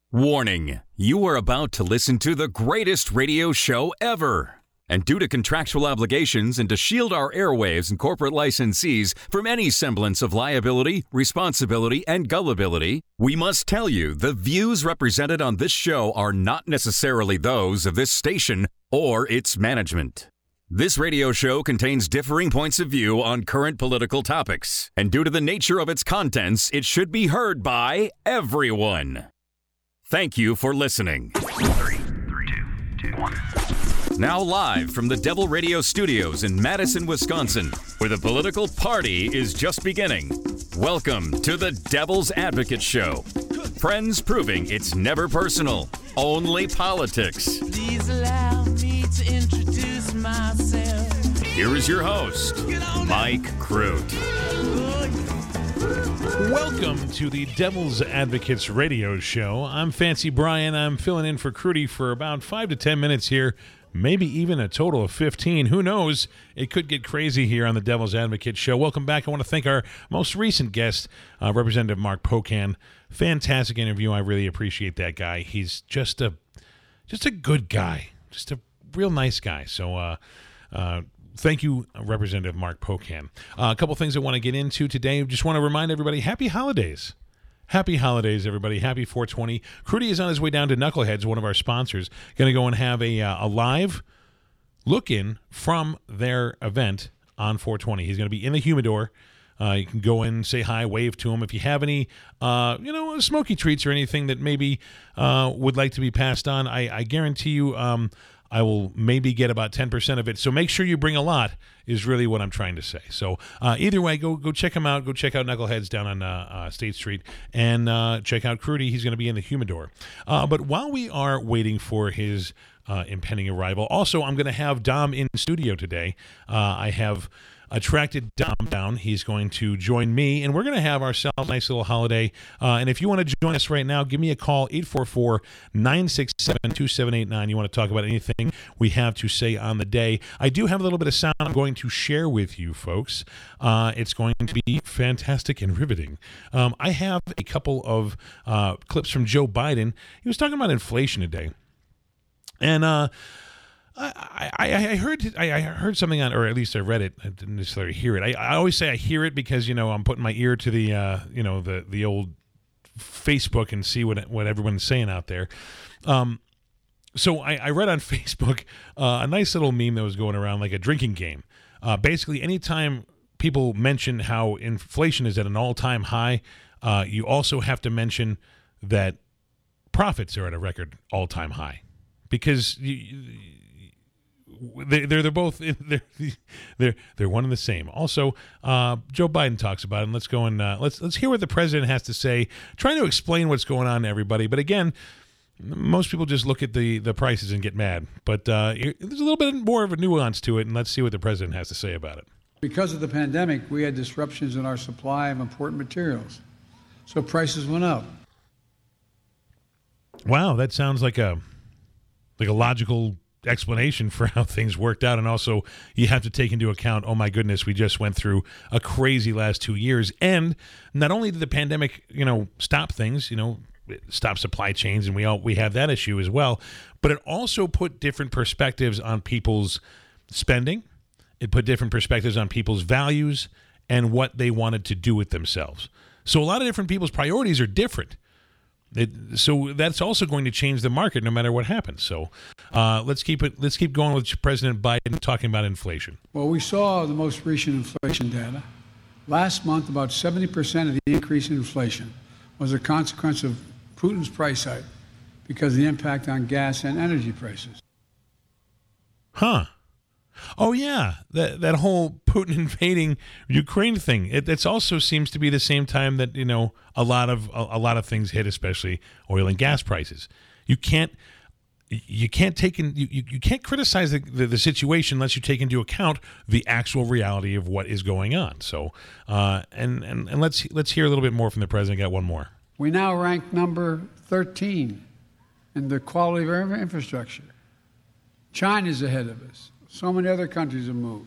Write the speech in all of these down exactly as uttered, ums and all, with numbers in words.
Warning, you are about to listen to the greatest radio show ever. And due to contractual obligations and to shield our airwaves and corporate licensees from any semblance of liability, responsibility, and gullibility, we must tell you the views represented on this show are not necessarily those of this station or its management. This radio show contains differing points of view on current political topics, and due to the nature of its contents, it should be heard by everyone. Thank you for listening. Three, three, two, two, one. Now live from the Devil Radio Studios in Madison, Wisconsin, where the political party is just beginning. Welcome to the Devil's Advocate Show. Friends proving it's never personal, only politics. Please allow me to introduce myself. Here is your host, Mike Crute. Welcome to the Devil's Advocates Radio Show. I'm Fancy Brian. I'm filling in for Crudy for about five to ten minutes here, maybe even a total of fifteen. Who knows? It could get crazy here on the Devil's Advocate Show. Welcome back. I want to thank our most recent guest, uh, Representative Mark Pocan. Fantastic interview. I really appreciate that guy. He's just a just a good guy, just a real nice guy. So, uh, uh, Thank you, Representative Mark Pocan. Uh, a couple things I want to get into today. Just want to remind everybody, happy holidays. Happy holidays, everybody. Happy four twenty. Crudy is on his way down to Knuckleheads, one of our sponsors. Going to go and have a, uh, a live look-in from their event on four twenty. He's going to be in the humidor. Uh, you can go in, say hi, wave to him. If you have any, uh, you know, smoky treats or anything that maybe uh, would like to be passed on, I, I guarantee you um, I will maybe get about ten percent of it. So make sure you bring a lot is really what I'm trying to say. So uh, either way, go go check him out. Go check out Knuckleheads down on uh, uh, State Street and uh, check out Crudy. He's going to be in the humidor. Uh, but while we are waiting for his uh, impending arrival, also I'm going to have Dom in studio today. Uh, I have attracted Dom down. He's going to join me, and we're going to have ourselves a nice little holiday. Uh, and if you want to join us right now, give me a call, eight four four, nine six seven, two seven eight nine. You want to talk about anything we have to say on the day. I do have a little bit of sound I'm going to share with you folks. Uh, it's going to be fantastic and riveting. Um, I have a couple of uh, clips from Joe Biden. He was talking about inflation today. And, uh, I, I, I heard I heard something on, or at least I read it. I didn't necessarily hear it. I, I always say I hear it because, you know, I'm putting my ear to the uh, you know the the old Facebook and see what what everyone's saying out there. Um, so I, I read on Facebook uh, a nice little meme that was going around, like a drinking game. Uh, basically, anytime people mention how inflation is at an all-time high, uh, you also have to mention that profits are at a record all-time high, because you. you They, they're they're both they're they're they're one and the same. Also, uh, Joe Biden talks about it. And let's go and uh, let's let's hear what the president has to say, trying to explain what's going on to everybody. But again, most people just look at the, the prices and get mad. But uh, there's a little bit more of a nuance to it, and let's see what the president has to say about it. Because of the pandemic, we had disruptions in our supply of important materials, so prices went up. Wow, that sounds like a like a logical explanation for how things worked out. And also, you have to take into account, oh my goodness, we just went through a crazy last two years. And not only did the pandemic, you know, stop things, you know, stop supply chains, and we all we have that issue as well, but it also put different perspectives on people's spending. It put different perspectives on people's values and what they wanted to do with themselves. So a lot of different people's priorities are different. It, so that's also going to change the market no matter what happens. So uh, let's keep it. Let's keep going with President Biden talking about inflation. Well, we saw the most recent inflation data. Last month, about seventy percent of the increase in inflation was a consequence of Putin's price hike because of the impact on gas and energy prices. Huh. Oh, yeah, that that whole Putin invading Ukraine thing. It that's also seems to be the same time that, you know, a lot of a, a lot of things hit, especially oil and gas prices. You can't you can't take in you, you can't criticize the, the, the situation unless you take into account the actual reality of what is going on. So, uh, and, and and let's let's hear a little bit more from the president. Got one more. We now rank number thirteen in the quality of our infrastructure. China's ahead of us. So many other countries have moved.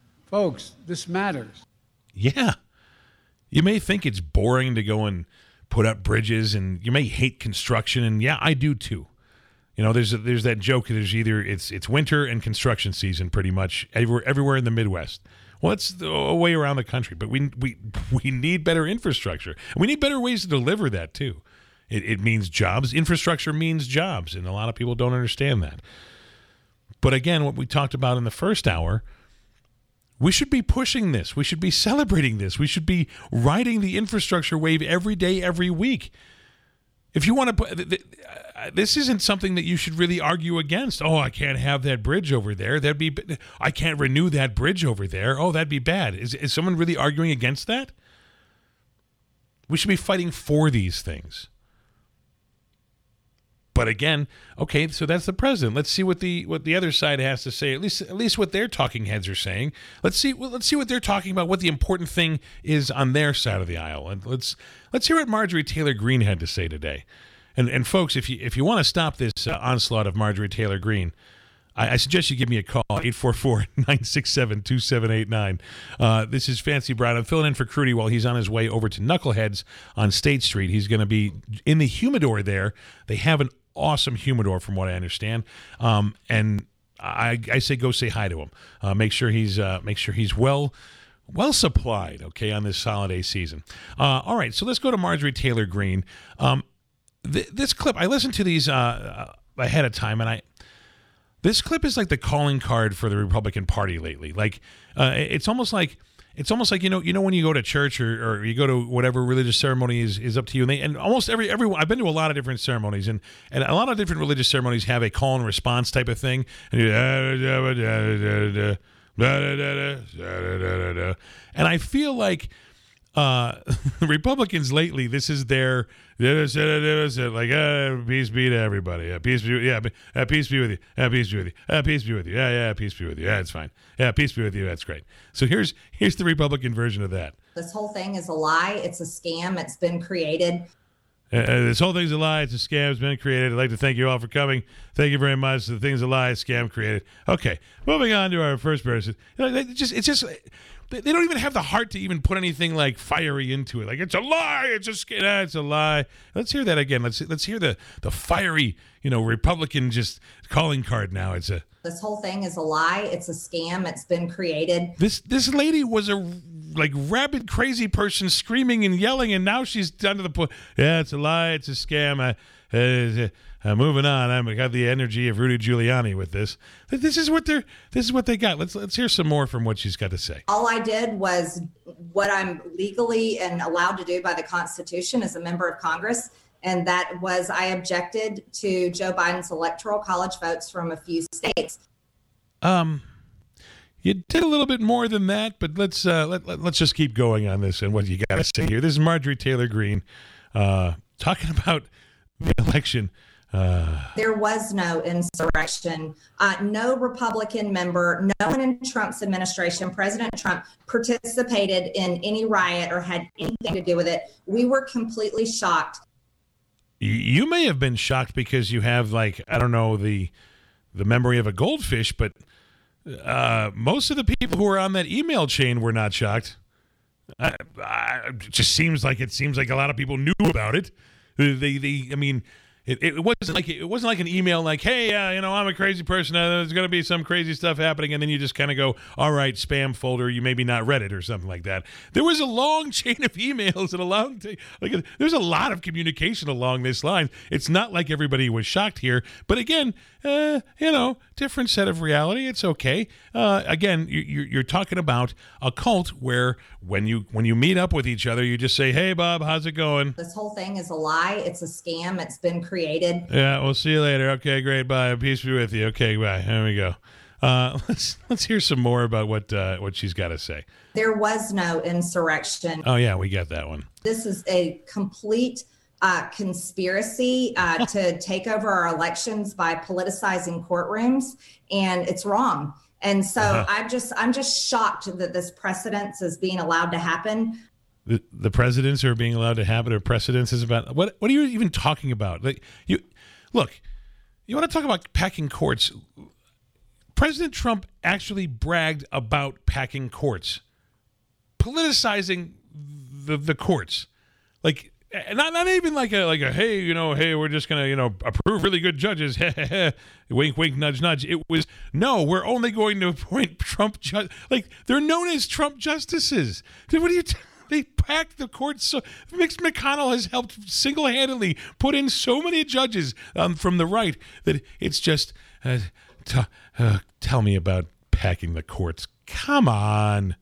Folks, this matters. Yeah. You may think it's boring to go and put up bridges, and you may hate construction, and yeah, I do too. You know, there's a, there's that joke. There's either it's it's winter and construction season, pretty much everywhere everywhere in the Midwest. Well, it's the way around the country, but we we we need better infrastructure. And we need better ways to deliver that too. It, it means jobs. Infrastructure means jobs, and a lot of people don't understand that. But again, what we talked about in the first hour, we should be pushing this. We should be celebrating this. We should be riding the infrastructure wave every day, every week. If you want to put, this isn't something that you should really argue against. Oh, I can't have that bridge over there. That'd be, I can't renew that bridge over there. Oh, that'd be bad. Is, is someone really arguing against that? We should be fighting for these things. But again, okay, so that's the president. Let's see what the what the other side has to say. At least, at least what their talking heads are saying. Let's see. Well, let's see what they're talking about. What the important thing is on their side of the aisle, and let's let's hear what Marjorie Taylor Greene had to say today. And and folks, if you if you want to stop this uh, onslaught of Marjorie Taylor Greene, I, I suggest you give me a call, eight four four, nine six seven, two seven eight nine. Uh, this is Fancy Brown. I'm filling in for Crudy while he's on his way over to Knuckleheads on State Street. He's going to be in the humidor there. They have an awesome humidor, from what I understand, um, and I, I say go say hi to him. Uh, make sure he's uh, make sure he's well well supplied. Okay, on this holiday season. Uh, all right, so let's go to Marjorie Taylor Greene. Um, th- this clip, I listened to these uh, ahead of time, and I this clip is like the calling card for the Republican Party lately. Like uh, it's almost like. It's almost like, you know, you know when you go to church or, or you go to whatever religious ceremony is, is up to you. And, they, and almost every, everyone, I've been to a lot of different ceremonies, and, and a lot of different religious ceremonies have a call and response type of thing. And, you, and I feel like uh, Republicans lately, this is their, like, uh, peace be to everybody. Uh, peace be, yeah, uh, peace be with you. Uh, peace be with you. Uh, peace be with you. Yeah, yeah, peace be with you. Yeah, it's fine. Yeah, peace be with you. That's great. So here's here's the Republican version of that. This whole thing is a lie. It's a scam. It's been created. Uh, uh, this whole thing's a lie. It's a scam. It's been created. I'd like to thank you all for coming. Thank you very much. The thing's a lie. Scam created. Okay, moving on to our first person. You know, it just it's just. They don't even have the heart to even put anything like fiery into it. Like, it's a lie. It's a nah, it's a lie. Let's hear that again. Let's let's hear the the fiery, you know, Republican just calling card now. It's a This whole thing is a lie. It's a scam. It's been created. This this lady was a like rabid crazy person screaming and yelling, and now she's down to the point. Yeah, it's a lie. It's a scam. I, uh, uh, moving on. I've got the energy of Rudy Giuliani with this. This is what they're. This is what they got. Let's let's hear some more from what she's got to say. All I did was what I'm legally and allowed to do by the Constitution as a member of Congress, and that was I objected to Joe Biden's electoral college votes from a few states. Um. You did a little bit more than that, but let's uh, let, let, let's just keep going on this and what you got to say here. This is Marjorie Taylor Greene uh, talking about the election. Uh, there was no insurrection. Uh, no Republican member, no one in Trump's administration, President Trump, participated in any riot or had anything to do with it. We were completely shocked. You may have been shocked because you have, like, I don't know, the the memory of a goldfish, but Uh, most of the people who were on that email chain were not shocked. Uh, uh, it just seems like it seems like a lot of people knew about it. They, they, I mean, it, it wasn't like it wasn't like an email like, "Hey, uh, you know, I'm a crazy person. Uh, there's going to be some crazy stuff happening," and then you just kind of go, "All right, spam folder. You maybe not read it or something like that." There was a long chain of emails and a long, t- like there's a lot of communication along this line. It's not like everybody was shocked here, but again, uh, you know, different set of reality. It's okay. Uh, again, you, you're talking about a cult where when you when you meet up with each other, you just say, "Hey, Bob, how's it going?" This whole thing is a lie. It's a scam. It's been created. Yeah, we'll see you later. Okay, great. Bye. Peace be with you. Okay, bye. There we go. Uh, let's let's hear some more about what uh, what she's got to say. There was no insurrection. Oh yeah, we got that one. This is a complete uh, conspiracy uh, to take over our elections by politicizing courtrooms, and it's wrong. And so uh-huh. I'm just I'm just shocked that this precedence is being allowed to happen. The, the presidents are being allowed to happen, or precedents is about what? What are you even talking about? Like you, look, you want to talk about packing courts? President Trump actually bragged about packing courts, politicizing the the courts. Like not not even like a like a hey, you know, hey, we're just gonna, you know, approve really good judges. Wink, wink, nudge, nudge. It was no, we're only going to appoint Trump ju- like they're known as Trump justices. What are you? T- they packed the court so Mitch McConnell has helped single-handedly put in so many judges um, from the right that it's just uh, t- uh, tell me about packing the courts. Come on.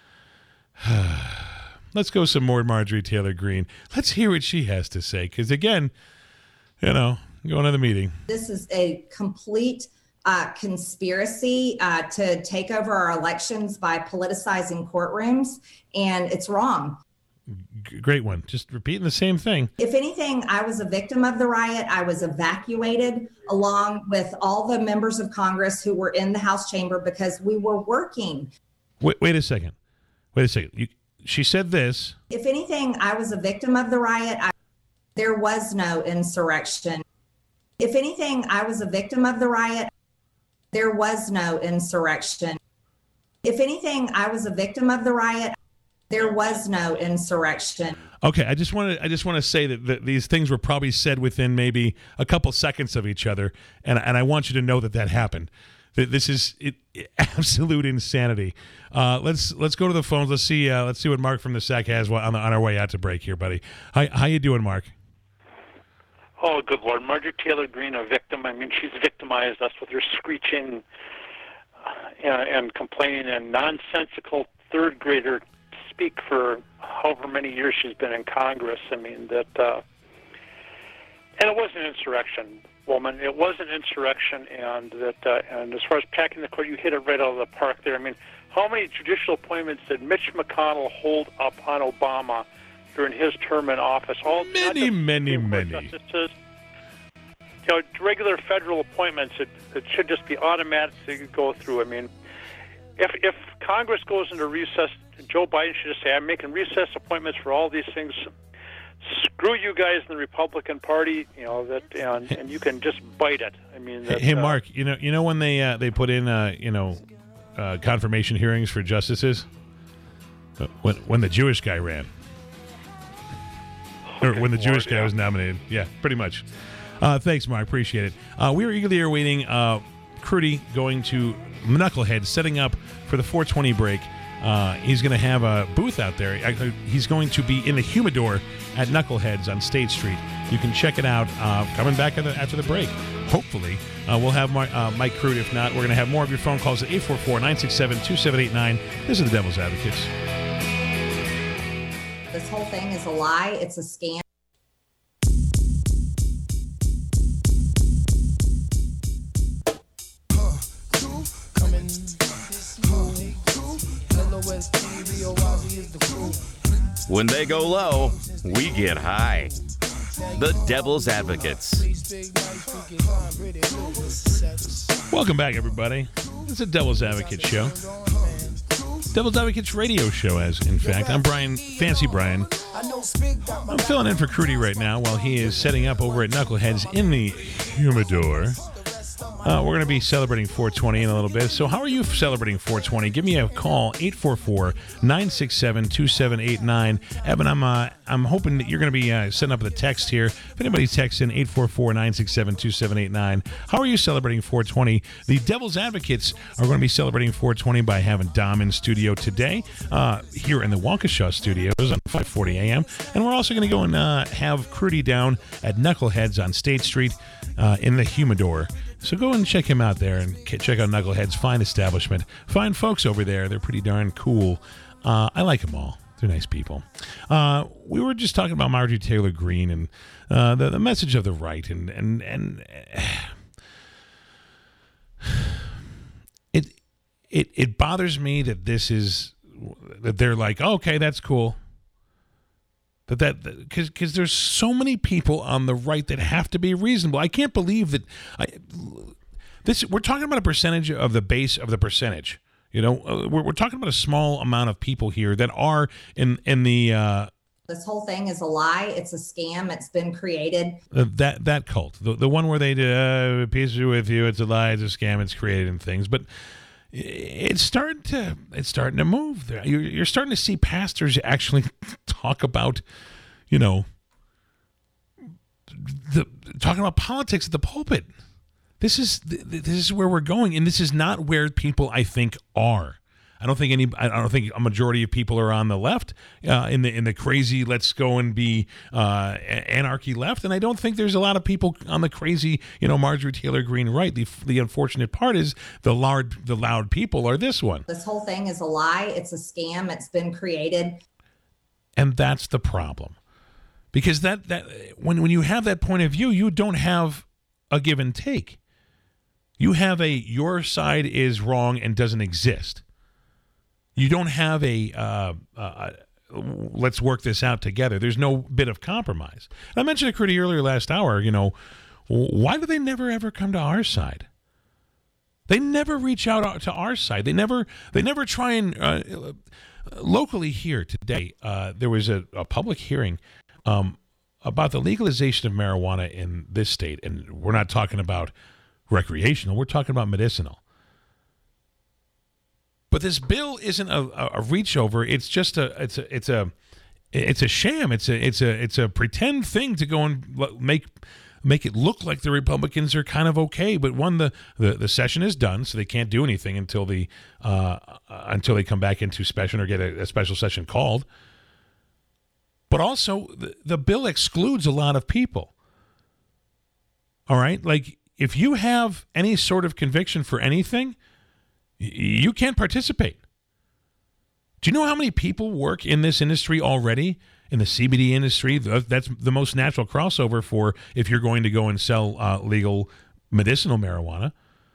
Let's go some more Marjorie Taylor Greene. Let's hear what she has to say. Because, again, you know, going to the meeting. This is a complete uh, conspiracy uh, to take over our elections by politicizing courtrooms, and it's wrong. G- great one. Just repeating the same thing. If anything, I was a victim of the riot. I was evacuated along with all the members of Congress who were in the House chamber because we were working. Wait, wait a second. Wait a second. You, she said this. If anything, I was a victim of the riot. I, there was no insurrection. If anything, I was a victim of the riot. There was no insurrection. If anything, I was a victim of the riot. There was no insurrection. Okay, I just want to I just want to say that, that these things were probably said within maybe a couple seconds of each other, and and I want you to know that that happened. That this is it, it, absolute insanity. Uh, let's let's go to the phones. Let's see uh, let's see what Mark from the S A C has on, the, on our way out to break here, buddy. Hi, how you doing, Mark? Oh, good Lord. Marjorie Taylor Greene, a victim. I mean, she's victimized us with her screeching uh, and, and complaining and nonsensical third grader speak for however many years she's been in Congress. I mean, that, uh, and it was an insurrection, woman. It was an insurrection, and that, uh, and as far as packing the court, you hit it right out of the park there. I mean, how many judicial appointments did Mitch McConnell hold up on Obama during his term in office? All many, many, many. Justices. You know, regular federal appointments, it, it should just be automatic to go through. I mean, if if Congress goes into recess, Joe Biden should just say, I'm making recess appointments for all these things. Screw you guys in the Republican Party, you know, that and, and you can just bite it. I mean, that, hey, uh, Mark, you know, you know when they uh, they put in, uh, you know, uh, confirmation hearings for justices, uh, when when the Jewish guy ran, or when the Jewish guy was nominated, yeah, pretty much. Uh, thanks, Mark. Appreciate it. Uh, we are eagerly awaiting uh, Crudy going to Knucklehead, setting up for the four twenty break. Uh, he's going to have a booth out there. He's going to be in the humidor at Knuckleheads on State Street. You can check it out uh, coming back the, after the break. Hopefully, uh, we'll have my, uh, Mike Crude. If not, we're going to have more of your phone calls at eight four four, nine six seven, two seven eight nine. This is the Devil's Advocates. This whole thing is a lie. It's a scam. When they go low, we get high. The Devil's Advocates. Welcome back, everybody. It's a Devil's Advocate show. Devil's Advocates radio show, as in fact. I'm Brian, Fancy Brian. I'm filling in for Crudy right now while he is setting up over at Knuckleheads in the humidor. Uh, we're going to be celebrating four twenty in a little bit. So how are you celebrating four twenty? Give me a call, eight four four, nine six seven, two seven eight nine. Evan, I'm uh, I'm hoping that you're going to be uh, setting up the text here. If anybody texts in, eight four four, nine six seven, two seven eight nine. How are you celebrating four twenty? The Devil's Advocates are going to be celebrating four twenty by having Dom in studio today uh, here in the Waukesha studios on five forty a.m. And we're also going to go and uh, have Crudy down at Knuckleheads on State Street uh, in the humidor. So go and check him out there and check out Knucklehead's fine establishment. Fine folks over there. They're pretty darn cool. Uh, I like them all. They're nice people. Uh, we were just talking about Marjorie Taylor Greene and uh, the, the message of the right. And, and, and it, it, it bothers me that this is, that they're like, oh, okay, that's cool. That that because because there's so many people on the right that have to be reasonable. I can't believe that. I, this we're talking about a percentage of the base of the percentage. You know, uh, we're we're talking about a small amount of people here that are in in the. Uh, This whole thing is a lie. It's a scam. It's been created. Uh, that that cult, the the one where they uh, peace be with you. It's a lie. It's a scam. It's created and things, but. It's starting to it's starting to move. You're, you're starting to see pastors actually talk about, you know, the talking about politics at the pulpit. This is this is where we're going, and this is not where people, I think, are. I don't think any. I don't think a majority of people are on the left uh, in the in the crazy let's go and be uh, anarchy left, and I don't think there's a lot of people on the crazy, you know, Marjorie Taylor Greene right. The the unfortunate part is the loud the loud people are this one. This whole thing is a lie. It's a scam. It's been created, and that's the problem, because that that when when you have that point of view, you don't have a give and take. You have a your side is wrong and doesn't exist. You don't have a, uh, uh, let's work this out together. There's no bit of compromise. And I mentioned to Crudy earlier last hour, you know, why do they never ever come to our side? They never reach out to our side. They never, they never try and, uh, locally here today, uh, there was a, a public hearing um, about the legalization of marijuana in this state. And we're not talking about recreational, we're talking about medicinal. But this bill isn't a, a reach over. It's just a it's a it's a it's a sham. It's a it's a it's a pretend thing to go and make make it look like the Republicans are kind of okay. But one, the the, the session is done, so they can't do anything until the uh, until they come back into session or get a, a special session called. But also, the, the bill excludes a lot of people. All right, like if you have any sort of conviction for anything, you can't participate. Do you know how many people work in this industry already, in the C B D industry? That's the most natural crossover for if you're going to go and sell uh, legal medicinal marijuana.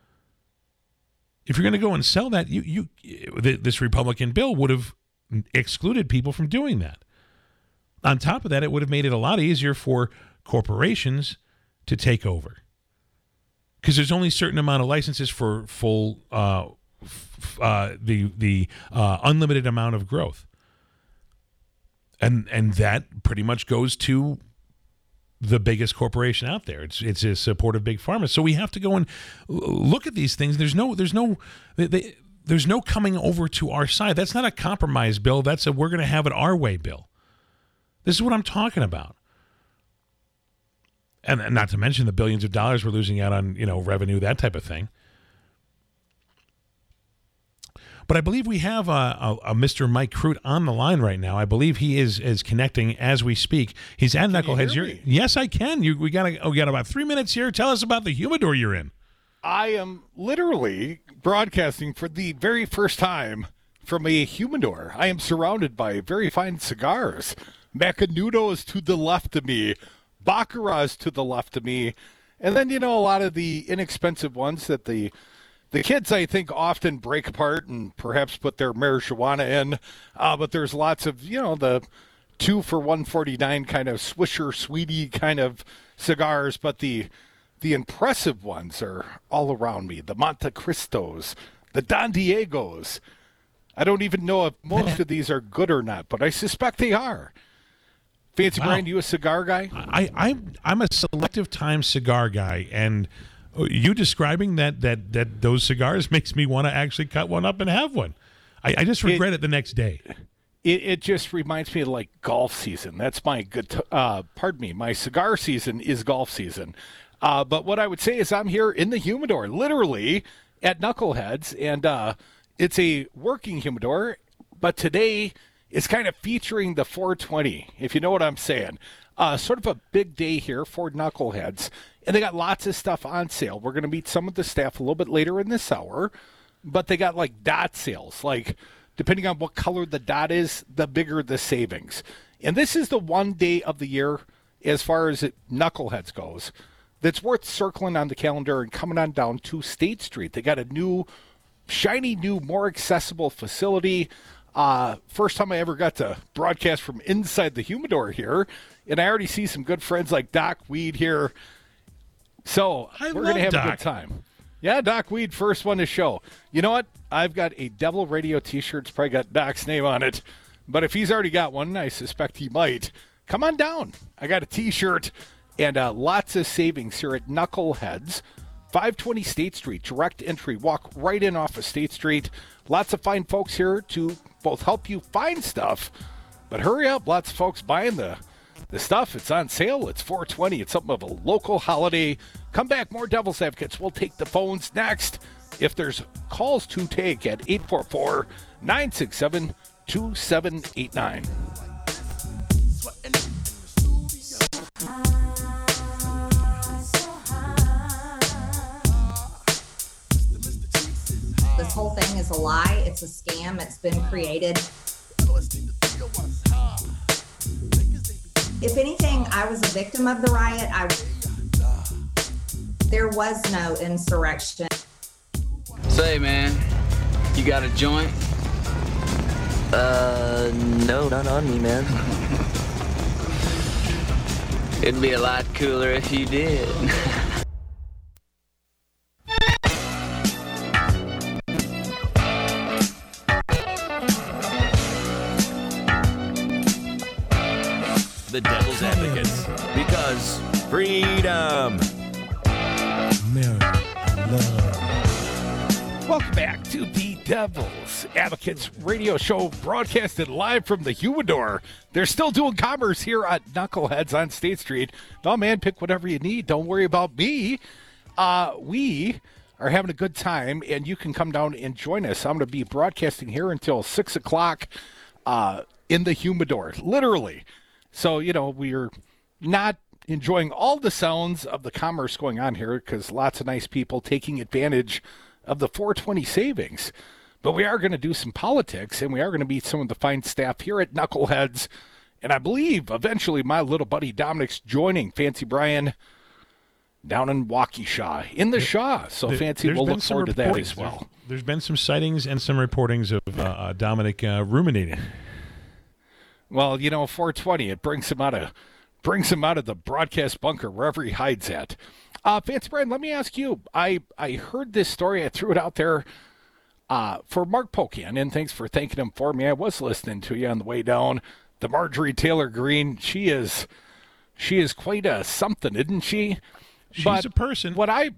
If you're going to go and sell that, you you this Republican bill would have excluded people from doing that. On top of that, it would have made it a lot easier for corporations to take over, because there's only a certain amount of licenses for full uh, Uh, the the uh, unlimited amount of growth, and and that pretty much goes to the biggest corporation out there. It's it's a support of big pharma. So we have to go and look at these things. There's no there's no they, they, there's no coming over to our side. That's not a compromise bill. That's a we're going to have it our way bill. This is what I'm talking about. And, and not to mention the billions of dollars we're losing out on, you know, revenue, that type of thing. But I believe we have a, a, a Mister Mike Crute on the line right now. I believe he is is connecting as we speak. He's at Knuckleheads. You You're, yes, I can. You, we got a, oh, we got about three minutes here. Tell us about the humidor you're in. I am literally broadcasting for the very first time from a humidor. I am surrounded by very fine cigars. Macanudo is to the left of me. Baccarat is to the left of me. And then, you know, a lot of the inexpensive ones that the The kids, I think, often break apart and perhaps put their marijuana in, uh, but there's lots of, you know, the two for one forty-nine kind of Swisher Sweetie kind of cigars, but the the impressive ones are all around me. The Monte Cristos, the Don Diegos. I don't even know if most of these are good or not, but I suspect they are. Fancy Wow. Brian, you a cigar guy? I, I I'm a selective time cigar guy, and you describing that that that those cigars makes me want to actually cut one up and have one. I, I just regret it, it the next day. It, it just reminds me of like golf season. That's my good. T- uh, pardon me. My cigar season is golf season. Uh, but what I would say is I'm here in the humidor, literally at Knuckleheads, and uh, it's a working humidor. But today is kind of featuring the four twenty, if you know what I'm saying. Uh, sort of a big day here for Knuckleheads. And they got lots of stuff on sale. We're going to meet some of the staff a little bit later in this hour. But they got like dot sales. Like, depending on what color the dot is, the bigger the savings. And this is the one day of the year, as far as it, Knuckleheads goes, that's worth circling on the calendar and coming on down to State Street. They got a new, shiny new, more accessible facility. Uh, first time I ever got to broadcast from inside the humidor here. And I already see some good friends like Doc Weed here. So I we're love going to have Doc. a good time. Yeah, Doc Weed, first one to show. You know what? I've got a Devil Radio t-shirt. It's probably got Doc's name on it. But if he's already got one, I suspect he might. Come on down. I got a t-shirt and uh, lots of savings here at Knuckleheads. five twenty State Street, direct entry. Walk right in off of State Street. Lots of fine folks here to both help you find stuff, but hurry up. Lots of folks buying the the stuff, it's on sale. It's four twenty. It's something of a local holiday. Come back, more Devil's Advocates. We'll take the phones next. If there's calls to take at eight four four, nine six seven, two seven eight nine. This whole thing is a lie. It's a scam. It's been created. If anything, I was a victim of the riot. I, there was no insurrection. Say, man, you got a joint? Uh, no, not on me, man. It'd be a lot cooler if you did. The Devil's Advocates, because freedom. America, love. Welcome back to the Devil's Advocates radio show, broadcasted live from the Humidor. They're still doing commerce here at Knuckleheads on State Street. No, man, pick whatever you need. Don't worry about me. Uh, we are having a good time, and you can come down and join us. I'm going to be broadcasting here until six o'clock uh, in the Humidor, literally. So, you know, we're not enjoying all the sounds of the commerce going on here because lots of nice people taking advantage of the four twenty savings. But we are going to do some politics, and we are going to meet some of the fine staff here at Knuckleheads. And I believe eventually my little buddy Dominic's joining Fancy Brian down in Waukesha, in the Shaw. So There- Fancy there's will been look some forward to that reportings. as well. There's, there's been some sightings and some reportings of uh, uh, Dominic uh, ruminating. Well, you know, four twenty, it brings him out of brings him out of the broadcast bunker wherever he hides at. Uh, Fancy Brian, let me ask you. I, I heard this story. I threw it out there uh, for Mark Pocan, and thanks for thanking him for me. I was listening to you on the way down. The Marjorie Taylor Greene, she is she is quite a something, isn't she? She's But a person. What I,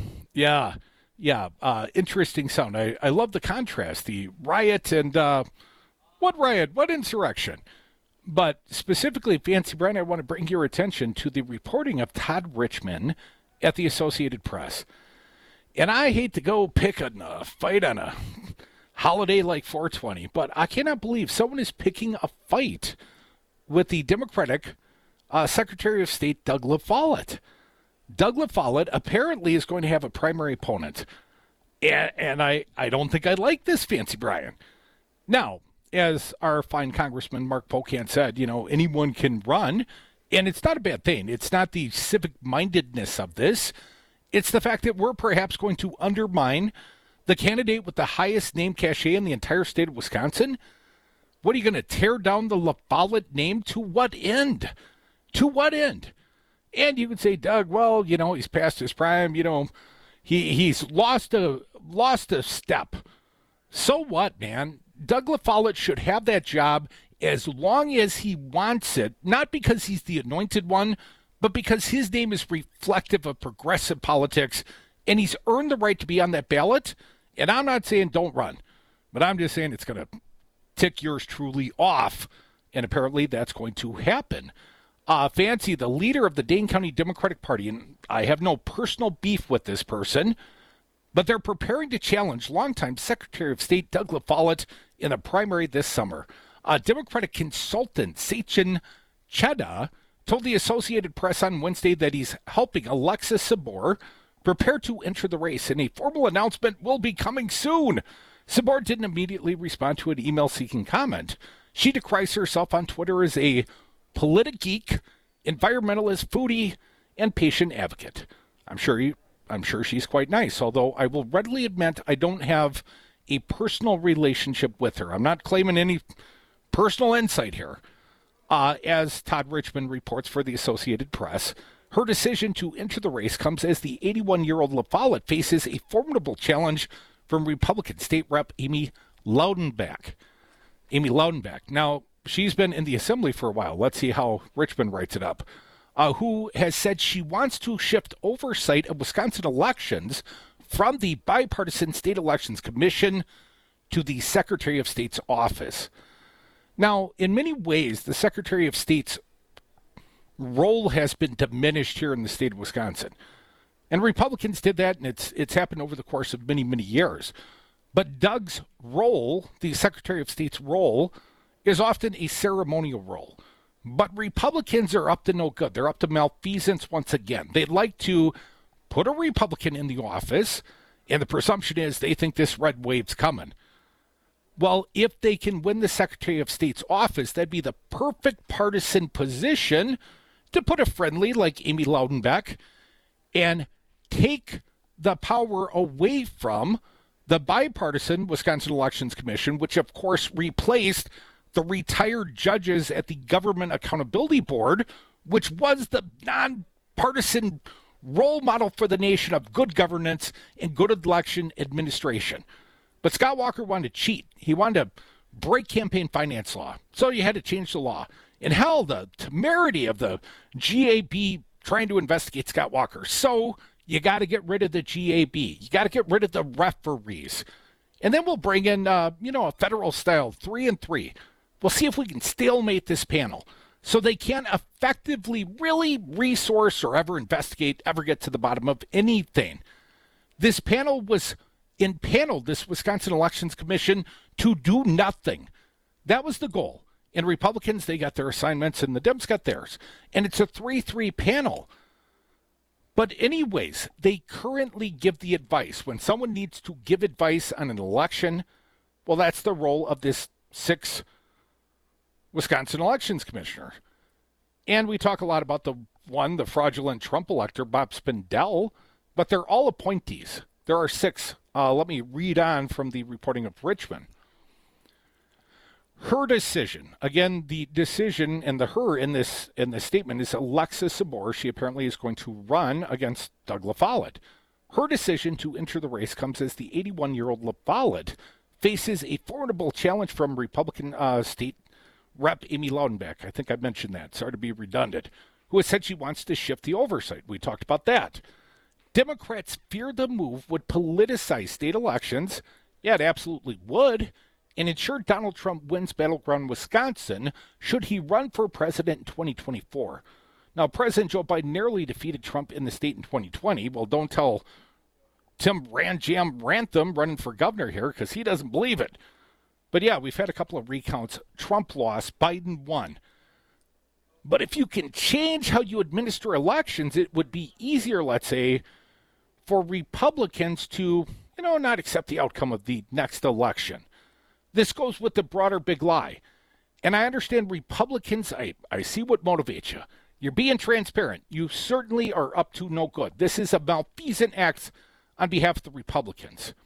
yeah, yeah, uh, interesting sound. I, I love the contrast, the riot and uh, what riot, what insurrection. But specifically, Fancy Brian, I want to bring your attention to the reporting of Todd Richman at the Associated Press. And I hate to go pick a uh, fight on a holiday like four twenty, but I cannot believe someone is picking a fight with the Democratic uh, Secretary of State, Doug LaFollette. Doug LaFollette apparently is going to have a primary opponent. And, and I, I don't think I like this, Fancy Brian. Now, as our fine Congressman Mark Pocan said, you know, anyone can run, and it's not a bad thing. It's not the civic-mindedness of this. It's the fact that we're perhaps going to undermine the candidate with the highest name cachet in the entire state of Wisconsin. What are you going to tear down the LaFollette name? To what end? To what end? And you could say, Doug, well, you know, he's past his prime. You know, he he's lost a lost a step. So what, man? Doug LaFollette should have that job as long as he wants it, not because he's the anointed one, but because his name is reflective of progressive politics, and he's earned the right to be on that ballot. And I'm not saying don't run, but I'm just saying it's going to tick yours truly off, and apparently that's going to happen. Uh, Fancy, the leader of the Dane County Democratic Party, and I have no personal beef with this person, but they're preparing to challenge longtime Secretary of State Doug LaFollette in a primary this summer. A Democratic consultant, Sachin Chedda, told the Associated Press on Wednesday that he's helping Alexis Sabor prepare to enter the race, and a formal announcement will be coming soon. Sabor didn't immediately respond to an email seeking comment. She decries herself on Twitter as a politic-geek, environmentalist, foodie, and patient advocate. I'm sure you I'm sure she's quite nice, although I will readily admit I don't have a personal relationship with her. I'm not claiming any personal insight here. Uh, as Todd Richman reports for the Associated Press, her decision to enter the race comes as the eighty-one-year-old LaFollette faces a formidable challenge from Republican State Rep Amy Loudenbeck. Amy Loudenbeck. Now, she's been in the Assembly for a while. Let's see how Richman writes it up. Uh, who has said she wants to shift oversight of Wisconsin elections from the bipartisan State Elections Commission to the Secretary of State's office. Now, in many ways, the Secretary of State's role has been diminished here in the state of Wisconsin. And Republicans did that, and it's it's happened over the course of many, many years. But Doug's role, the Secretary of State's role, is often a ceremonial role. But Republicans are up to no good. They're up to malfeasance once again. They'd like to put a Republican in the office, and the presumption is they think this red wave's coming. Well, if they can win the Secretary of State's office, that'd be the perfect partisan position to put a friendly like Amy Loudenbeck and take the power away from the bipartisan Wisconsin Elections Commission, which of course replaced the retired judges at the Government Accountability Board, which was the nonpartisan role model for the nation of good governance and good election administration. But Scott Walker wanted to cheat. He wanted to break campaign finance law. So you had to change the law. And hell, the temerity of the G A B trying to investigate Scott Walker. So you got to get rid of the G A B. You got to get rid of the referees. And then we'll bring in, uh, you know, a federal style three and three. We'll see if we can stalemate this panel so they can't effectively really resource or ever investigate, ever get to the bottom of anything. This panel was impaneled, this Wisconsin Elections Commission, to do nothing. That was the goal. And Republicans, they got their assignments and the Dems got theirs. And it's a three three panel. But anyways, they currently give the advice. When someone needs to give advice on an election, well, that's the role of this six Wisconsin Elections Commissioner. And we talk a lot about the one, the fraudulent Trump elector, Bob Spindell, but they're all appointees. There are six. Uh, let me read on from the reporting of Richmond. Her decision, again, the decision and the her in this in this statement is Alexis Sabor. She apparently is going to run against Doug LaFollette. Her decision to enter the race comes as the eighty-one-year-old LaFollette faces a formidable challenge from Republican uh, state Rep Amy Loudenbeck. I think I mentioned that. Sorry to be redundant. Who has said she wants to shift the oversight. We talked about that. Democrats fear the move would politicize state elections. Yeah, it absolutely would. And ensure Donald Trump wins battleground Wisconsin should he run for president in twenty twenty-four. Now, President Joe Biden narrowly defeated Trump in the state in twenty twenty. Well, don't tell Tim Ranjam Rantham running for governor here because he doesn't believe it. But yeah, we've had a couple of recounts. Trump lost, Biden won. But if you can change how you administer elections, it would be easier, let's say, for Republicans to, you know, not accept the outcome of the next election. This goes with the broader big lie. And I understand Republicans, I, I see what motivates you. You're being transparent. You certainly are up to no good. This is a malfeasant act on behalf of the Republicans.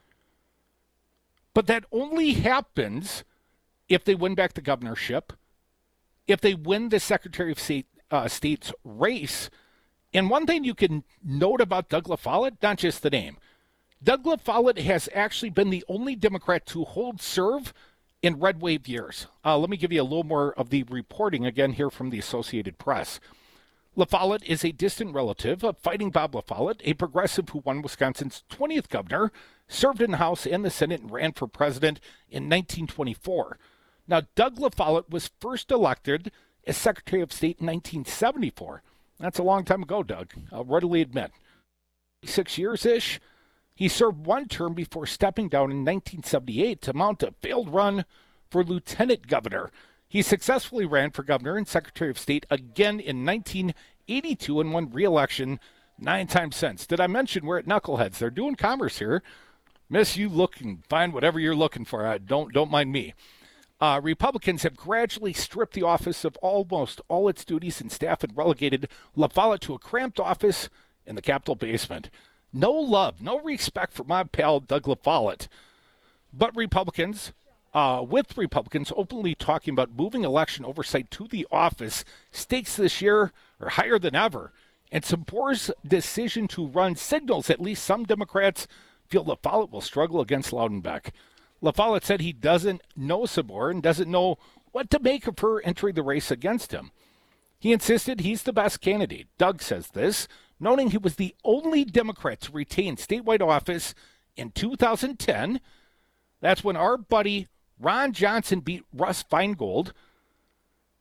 But that only happens if they win back the governorship, if they win the Secretary of State, uh, State's race. And one thing you can note about Doug LaFollette, not just the name, Doug LaFollette has actually been the only Democrat to hold serve in red wave years. Uh, let me give you a little more of the reporting again here from the Associated Press. LaFollette is a distant relative of Fighting Bob LaFollette, a progressive who won Wisconsin's twentieth governor, served in the House and the Senate, and ran for president in nineteen twenty-four. Now, Doug LaFollette was first elected as Secretary of State in nineteen seventy-four. That's a long time ago, Doug, I'll readily admit. Six years-ish. He served one term before stepping down in nineteen seventy-eight to mount a failed run for lieutenant governor. He successfully ran for governor and Secretary of State again in nineteen eighty-two and won re-election nine times since. Did I mention we're at Knuckleheads? They're doing commerce here. Miss, you look and find whatever you're looking for. Uh, don't don't mind me. Uh, Republicans have gradually stripped the office of almost all its duties and staff and relegated LaFollette to a cramped office in the Capitol basement. No love, no respect for my pal Doug LaFollette. But Republicans, uh, with Republicans openly talking about moving election oversight to the office, stakes this year are higher than ever. And Sabor's decision to run signals at least some Democrats feel LaFollette will struggle against Loudenbeck. LaFollette said he doesn't know Sabor and doesn't know what to make of her entering the race against him. He insisted he's the best candidate. Doug says this, noting he was the only Democrat to retain statewide office in two thousand ten. That's when our buddy Ron Johnson beat Russ Feingold.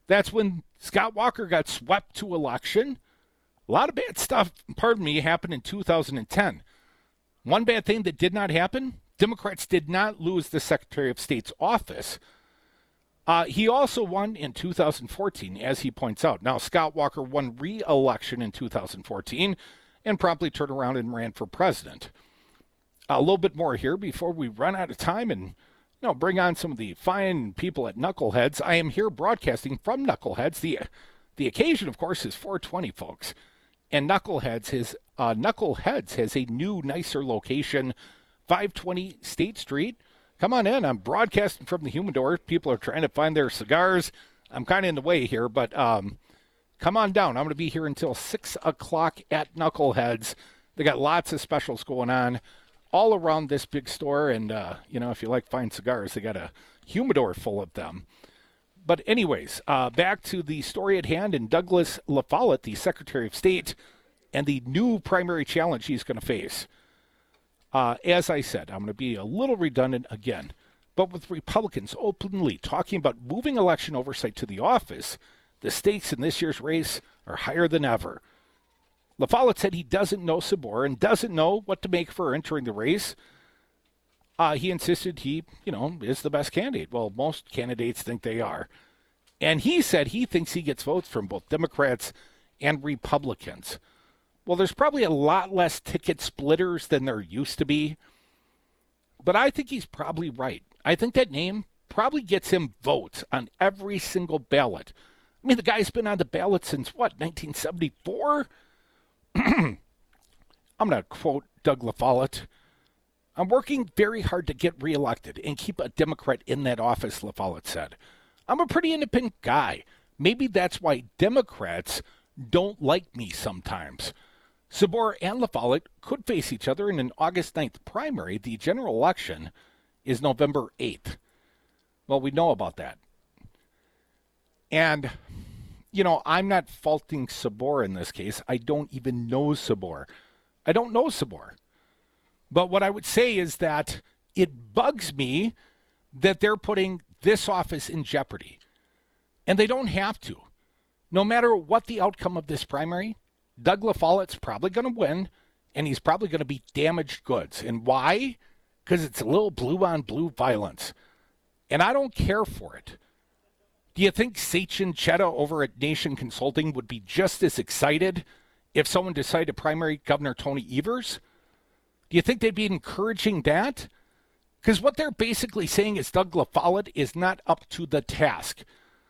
That's when Scott Walker got swept to election. A lot of bad stuff, pardon me, happened in two thousand ten. One bad thing that did not happen, Democrats did not lose the Secretary of State's office. Uh, he also won in two thousand fourteen, as he points out. Now, Scott Walker won re-election in two thousand fourteen and promptly turned around and ran for president. A little bit more here before we run out of time and you know, bring on some of the fine people at Knuckleheads. I am here broadcasting from Knuckleheads. The, the occasion, of course, is four twenty, folks. And Knuckleheads has, uh, Knuckleheads has a new, nicer location, five twenty State Street. Come on in. I'm broadcasting from the Humidor. People are trying to find their cigars. I'm kind of in the way here, but um, come on down. I'm going to be here until six o'clock at Knuckleheads. They got lots of specials going on all around this big store. And, uh, you know, if you like fine cigars, they got a humidor full of them. But anyways, uh, back to the story at hand, and Douglas LaFollette, the Secretary of State, and the new primary challenge he's going to face. Uh, as I said, I'm going to be a little redundant again, but with Republicans openly talking about moving election oversight to the office, the stakes in this year's race are higher than ever. LaFollette said he doesn't know Sabor and doesn't know what to make for entering the race. Uh, he insisted he, you know, is the best candidate. Well, most candidates think they are. And he said he thinks he gets votes from both Democrats and Republicans. Well, there's probably a lot less ticket splitters than there used to be. But I think he's probably right. I think that name probably gets him votes on every single ballot. I mean, the guy's been on the ballot since, what, nineteen seventy-four? I'm going to quote Doug LaFollette. I'm working very hard to get reelected and keep a Democrat in that office, LaFollette said. I'm a pretty independent guy. Maybe that's why Democrats don't like me sometimes. Sabor and LaFollette could face each other in an August ninth primary. The general election is November eighth. Well, we know about that. And, you know, I'm not faulting Sabor in this case. I don't even know Sabor. I don't know Sabor. But what I would say is that it bugs me that they're putting this office in jeopardy. And they don't have to. No matter what the outcome of this primary, Doug LaFollette's probably going to win, and he's probably going to be damaged goods. And why? Because it's a little blue-on-blue violence. And I don't care for it. Do you think Sachin Chetta over at Nation Consulting would be just as excited if someone decided to primary Governor Tony Evers? Do you think they'd be encouraging that? Because what they're basically saying is Doug LaFollette is not up to the task.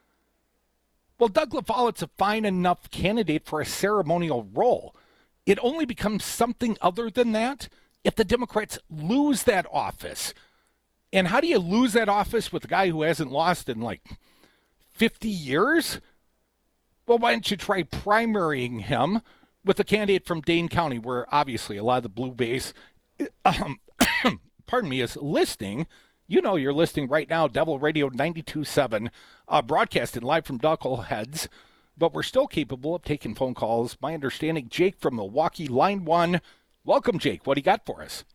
Well, Doug LaFollette's a fine enough candidate for a ceremonial role. It only becomes something other than that if the Democrats lose that office. And how do you lose that office with a guy who hasn't lost in like fifty years? Well, why don't you try primarying him with a candidate from Dane County, where obviously a lot of the blue base, um, pardon me, is listening. You know you're listening right now, Devil Radio ninety-two point seven, uh, broadcasting live from Knuckleheads, but we're still capable of taking phone calls. My understanding, Jake from Milwaukee, line one. Welcome, Jake. What do you got for us?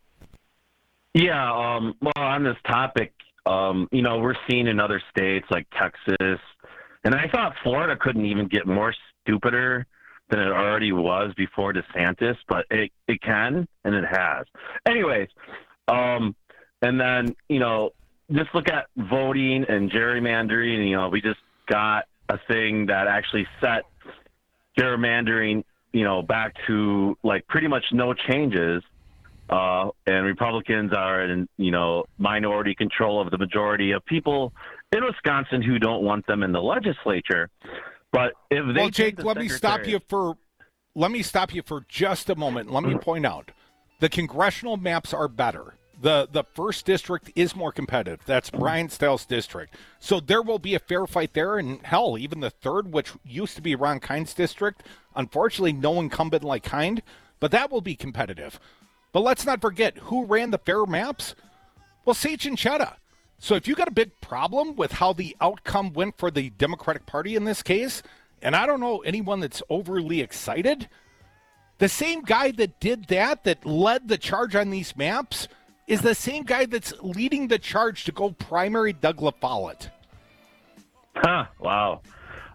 Yeah, um, well, on this topic, um, you know, we're seeing in other states like Texas, and I thought Florida couldn't even get more stupider than it already was before DeSantis, but it, it can, and it has. Anyways, um, and then, you know, just look at voting and gerrymandering. You know, we just got a thing that actually set gerrymandering, you know, back to like pretty much no changes. Uh, and Republicans are in, you know, minority control of the majority of people in Wisconsin who don't want them in the legislature. But if they well, Jake, let me stop you for let me stop you for just a moment. Let me point out the congressional maps are better. The the first district is more competitive. That's Brian Stiles' district. So there will be a fair fight there. And hell, even the third, which used to be Ron Kind's district, unfortunately, no incumbent like Kind, but that will be competitive. But let's not forget who ran the fair maps. Well, Sachin Chetta. So if you got a big problem with how the outcome went for the Democratic Party in this case, and I don't know anyone that's overly excited, the same guy that did that, that led the charge on these maps, is the same guy that's leading the charge to go primary Doug LaFollette. Huh, wow.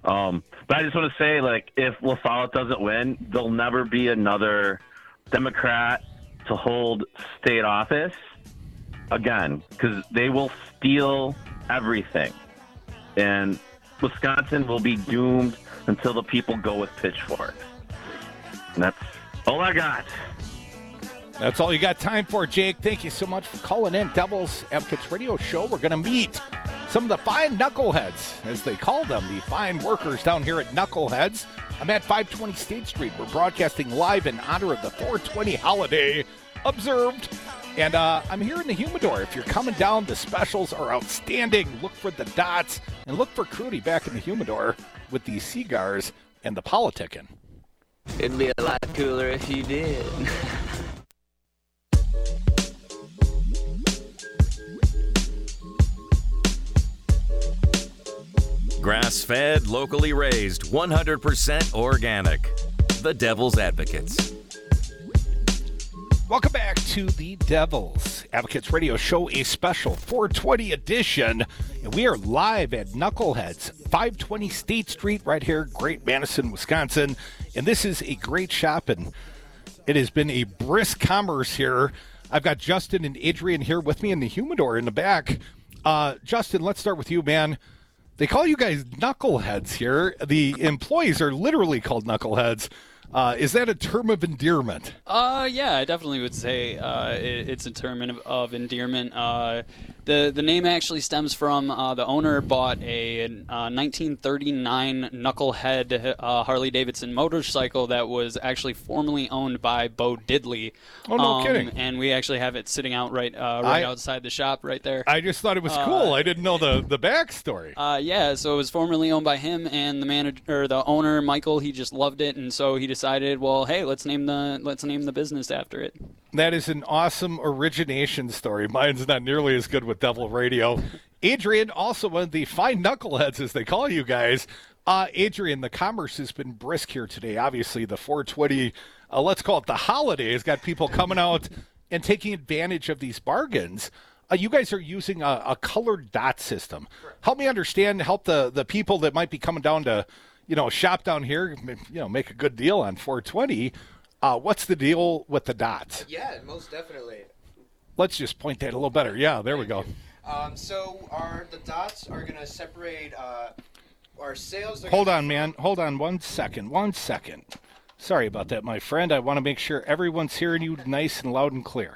Um, but I just want to say, like, if La Follette doesn't win, there'll never be another Democrat to hold state office again, because they will steal everything. And Wisconsin will be doomed until the people go with pitchforks. And that's all I got. That's all you got time for, Jake. Thank you so much for calling in. Devil's Advocates Radio Show. We're going to meet some of the fine knuckleheads, as they call them, the fine workers down here at Knuckleheads. I'm at five twenty State Street. We're broadcasting live in honor of the four twenty holiday observed. And uh, I'm here in the Humidor. If you're coming down, the specials are outstanding. Look for the dots and look for Crudy back in the Humidor with the cigars and the politicking. It'd be a lot cooler if you did. Grass-fed, locally raised, one hundred percent organic. The Devil's Advocates. Welcome back to the Devil's Advocates Radio Show, a special four twenty edition. And we are live at Knuckleheads, five twenty State Street, right here, Great Madison, Wisconsin. And this is a great shop, and it has been a brisk commerce here. I've got Justin and Adrian here with me in the Humidor in the back. Uh, Justin, let's start with you, man. They call you guys knuckleheads here. The employees are literally called knuckleheads. Uh, is that a term of endearment? Uh, yeah, I definitely would say uh, it, it's a term of, of endearment. Uh, the the name actually stems from uh, the owner bought a uh, nineteen thirty-nine knucklehead uh, Harley-Davidson motorcycle that was actually formerly owned by Bo Diddley. Oh, no um, kidding. And we actually have it sitting out right uh, right I, outside the shop right there. I just thought it was uh, cool. I didn't know the, the backstory. Uh, yeah, so it was formerly owned by him, and the manager, or the owner, Michael, he just loved it, and so he decided, well, hey, let's name the let's name the business after it. That is an awesome origination story. Mine's not nearly as good with Devil Radio. Adrian, also one of the fine knuckleheads, as they call you guys. Uh, Adrian, the commerce has been brisk here today. Obviously, the four twenty, uh, let's call it the holiday, has got people coming out and taking advantage of these bargains. Uh, you guys are using a, a colored dot system. Help me understand, help the, the people that might be coming down to, you know, shop down here, you know, make a good deal on four twenty. Uh, what's the deal with the dots? Yeah, most definitely. Let's just point that a little better. Yeah, there we go. Um, so our the dots are going to separate uh, our sales. Hold on, man. Hold on one second. One second. Sorry about that, my friend. I want to make sure everyone's hearing you nice and loud and clear.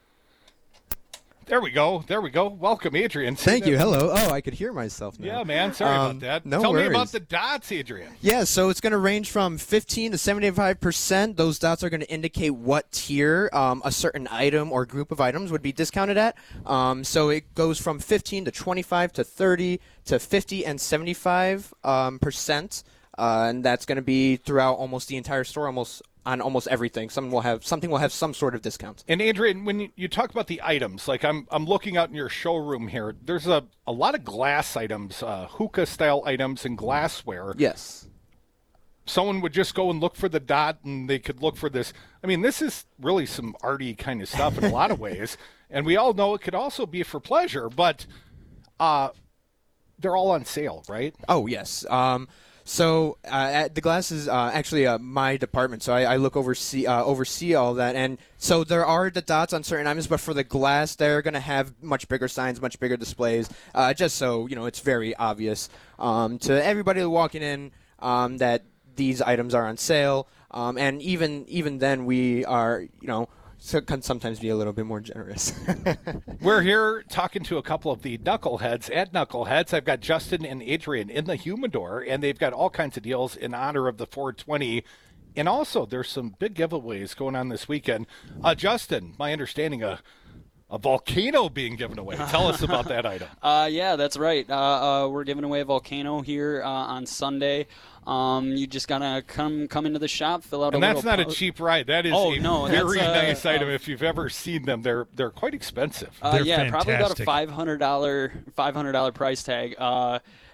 There we go. There we go. Welcome, Adrian. Thank you. Hello. Oh, I could hear myself now. Yeah, man. Sorry um, about that. No Tell worries. me about the dots, Adrian. Yeah, so it's going to range from fifteen to seventy-five percent. Those dots are going to indicate what tier um, a certain item or group of items would be discounted at. Um, so it goes from fifteen to twenty-five to thirty to fifty and seventy-five um, percent. Uh, and that's going to be throughout almost the entire store, almost on almost everything. Some will have something will have some sort of discount. And Adrian, when you, you talk about the items, like I'm I'm looking out in your showroom here, there's a, a lot of glass items, uh, hookah style items and glassware. Yes. Someone would just go and look for the dot, and they could look for this. I mean, this is really some arty kind of stuff in a lot of ways, and we all know it could also be for pleasure, but uh, they're all on sale, right? Oh yes. Um, So uh, the glass is uh, actually uh, my department, so I, I look oversee uh, oversee all that. And so there are the dots on certain items, but for the glass, they're going to have much bigger signs, much bigger displays, uh, just so you know it's very obvious um, to everybody walking in um, that these items are on sale. Um, and even even then, we are you know. So it can sometimes be a little bit more generous. We're here talking to a couple of the knuckleheads at Knuckleheads. I've got Justin and Adrian in the Humidor, and they've got all kinds of deals in honor of the four twenty. And also, there's some big giveaways going on this weekend. Uh, Justin, my understanding, a, a volcano being given away. Tell us about that item. Uh, yeah, that's right. Uh, uh, we're giving away a volcano here uh, on Sunday. Um, you just gotta come come into the shop, fill out and a that's little not po- a cheap ride. That is oh, a no, very that's, uh, nice item. uh, If you've ever seen them, they're they're quite expensive. Uh, they're yeah, fantastic. probably about a five hundred dollar five hundred dollar price tag. Uh,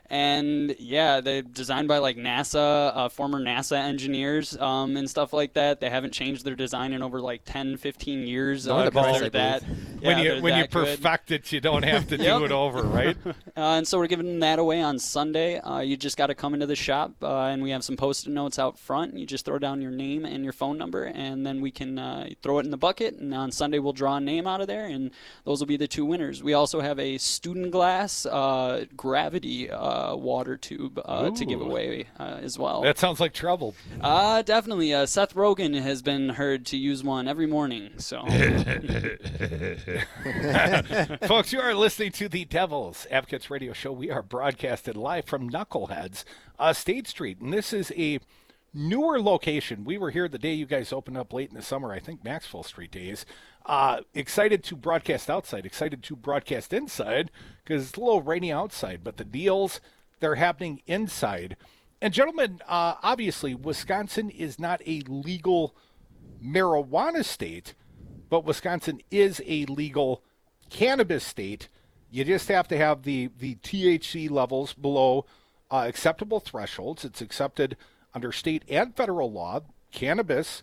And yeah, they're designed by like NASA, uh, former NASA engineers, um, and stuff like that. They haven't changed their design in over like ten, fifteen years. Nor uh, the price, they're I that, yeah, when you they're when you that good. perfect it, you don't have to Yep. do it over, right? Uh, and so we're giving that away on Sunday. Uh, you just got to come into the shop, uh, and we have some Post-it notes out front. You just throw down your name and your phone number, and then we can uh, throw it in the bucket. And on Sunday, we'll draw a name out of there, and those will be the two winners. We also have a Student Glass uh, Gravity uh, water tube uh, to give Ooh. away uh, as well. That sounds like trouble. Uh, definitely. Uh, Seth Rogen has been heard to use one every morning. So, folks, you are listening to the Devil's Advocates Radio Show. We are broadcasted live from Knuckleheads, uh, State Street, and this is a newer location. We were here the day you guys opened up late in the summer, I think Maxwell Street days. Uh, excited to broadcast outside, excited to broadcast inside because it's a little rainy outside, but the deals, they're happening inside. And gentlemen, uh, obviously, Wisconsin is not a legal marijuana state, but Wisconsin is a legal cannabis state. You just have to have the, the T H C levels below uh, acceptable thresholds. It's accepted under state and federal law, cannabis.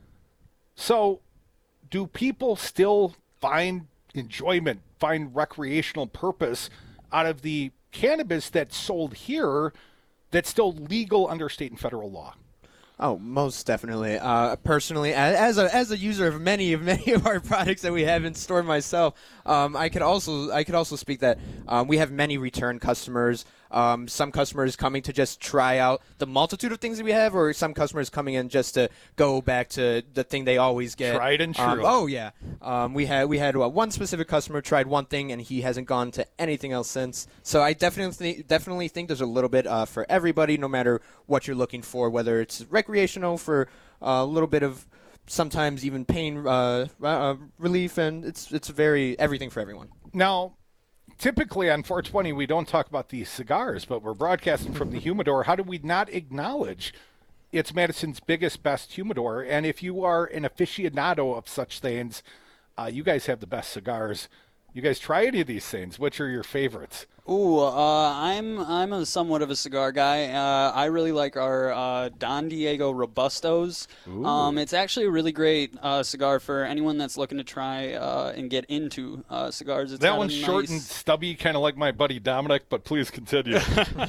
So do people still find enjoyment, find recreational purpose out of the cannabis that's sold here that's still legal under state and federal law? Oh, most definitely. Uh, personally, as a as a user of many of many of our products that we have in store myself, um, I could also I could also speak that um, we have many return customers. Um, some customers coming to just try out the multitude of things that we have, or some customers coming in just to go back to the thing they always get. Tried and true. Um, oh yeah. Um, we had we had uh, one specific customer tried one thing and he hasn't gone to anything else since. So I definitely definitely think there's a little bit uh, for everybody, no matter what you're looking for, whether it's recreational for uh, a little bit of sometimes even pain uh, uh, relief, and it's it's very everything for everyone. Now, typically on four twenty, we don't talk about these cigars, but we're broadcasting from the humidor. How do we not acknowledge it's Madison's biggest, best humidor? And if you are an aficionado of such things, uh, you guys have the best cigars. You guys try any of these things? Which are your favorites? Ooh, uh, I'm I'm a somewhat of a cigar guy. Uh, I really like our uh, Don Diego Robustos. Um, it's actually a really great uh, cigar for anyone that's looking to try uh, and get into uh, cigars. It's that got one's a short nice... and stubby, kind of like my buddy Dominic, but please continue.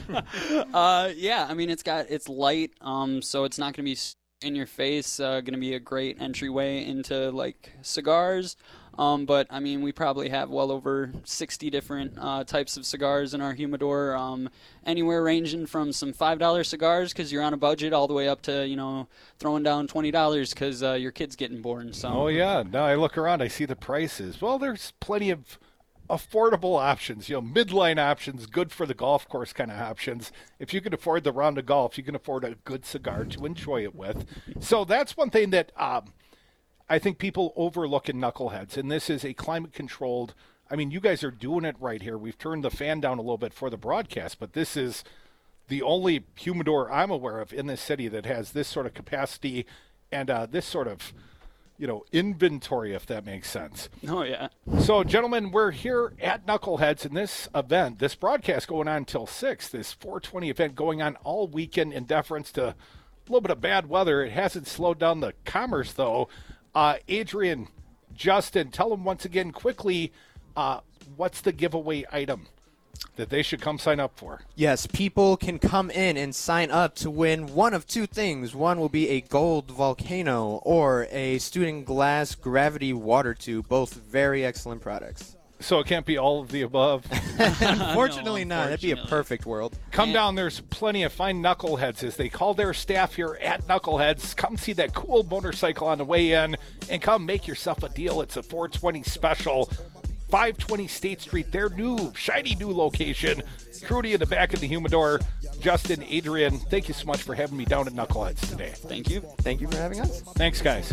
uh, yeah, I mean, it's got it's light, um, so it's not going to be in your face. Uh, going to be a great entryway into like cigars. Um, but, I mean, we probably have well over sixty different uh, types of cigars in our humidor, um, anywhere ranging from some five dollar cigars because you're on a budget all the way up to, you know, throwing down twenty dollars because uh, your kid's getting born. So. Oh, yeah. Now I look around, I see the prices. Well, there's plenty of affordable options, you know, midline options, good for the golf course kind of options. If you can afford the round of golf, you can afford a good cigar to enjoy it with. So that's one thing that um, I think people overlook in Knuckleheads, and this is a climate-controlled, I mean, you guys are doing it right here. We've turned the fan down a little bit for the broadcast, but this is the only humidor I'm aware of in this city that has this sort of capacity and uh, this sort of, you know, inventory, if that makes sense. Oh, yeah. So, gentlemen, we're here at Knuckleheads in this event, this broadcast going on until six, this four twenty event going on all weekend in deference to a little bit of bad weather. It hasn't slowed down the commerce, though. Uh, Adrian, Justin, tell them once again quickly, uh, what's the giveaway item that they should come sign up for? Yes, people can come in and sign up to win one of two things. One will be a gold volcano or a Student Glass gravity water tube, both very excellent products. So it can't be all of the above? Unfortunately No, not. That'd be a perfect world. Come down. There's plenty of fine Knuckleheads, as they call their staff here at Knuckleheads. Come see that cool motorcycle on the way in, and come make yourself a deal. It's a four twenty special. five twenty State Street, their new, shiny new location. Crudy in the back of the humidor. Justin, Adrian, thank you so much for having me down at Knuckleheads today. Thank you. Thank you for having us. Thanks, guys.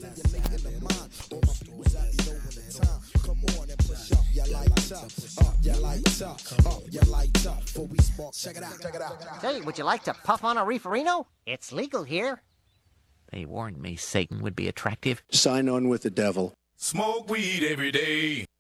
Hey, would you like to puff on a reeferino? It's legal here. They warned me Satan would be attractive. Sign on with the devil. Smoke weed every day.